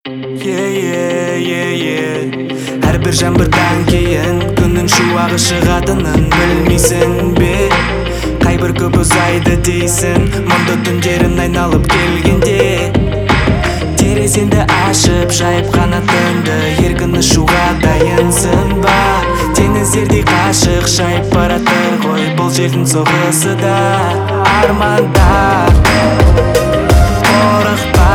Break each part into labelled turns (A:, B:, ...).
A: Әрбір жаңбырдан кейін күннің шуағы шығатынын білмейсің бе? Қайбір көп ұзайды дейсің, мұнда түндерін айналып келгенде. Терезеңді ашып, жайып қанатыңды, еркін ұшуға дайынсың ба? Теңіздердей қашық шайып баратыр ғой бұл желдің соғысы да. Арманда қорықпа,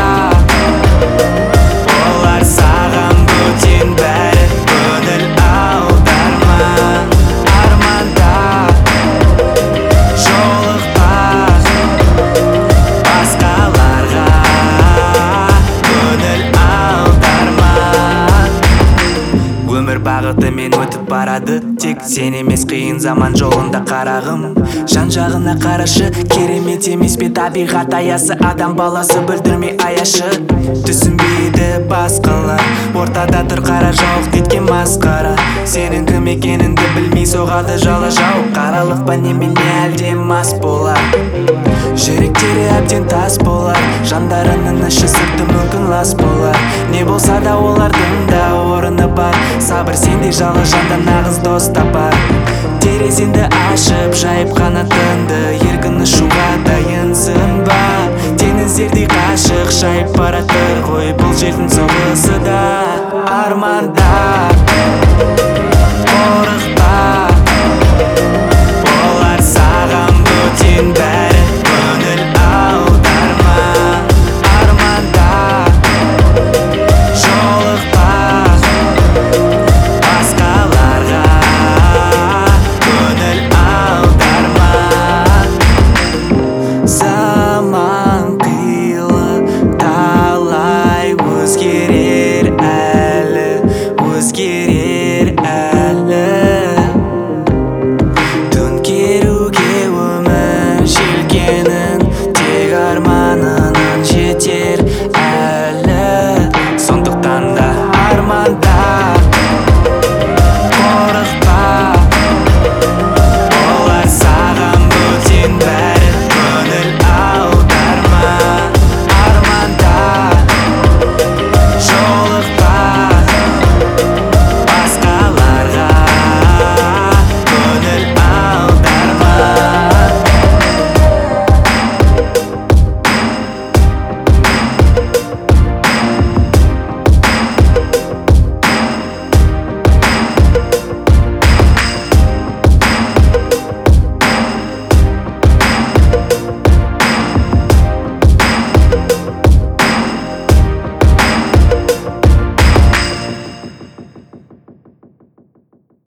A: олар саған бөтен, бәрі көңіл аударма. Арманда жолықпа басқаларға, көңіл аударма. Өмір бағытымен өтіп барады, тек сен емес қиын заман жолында қарағым. Жан жағына қарашы, керемет емес пе табиғат аясы, адам баласы білдірмей аяшы. Түсінбейді басқалар, ортада тұр қара жауық кеткен масқара. Сенің кім екеніңді білмей соғады жала жау. Қаралық па немен не әлде мас болар, жүректері әбден тас болар. Жандарының іші сырты мүмкін лас болар. Не болса да олардың да орны бар. Сабыр сендей жалы жанда нағыз дос тапар. Терезеңді ашып, жайып қанатыңды, еркін ұшуға дайынсың ба? Теңіздердей қашық шайып баратыр ғой бұл желдің соғысы да. Арманда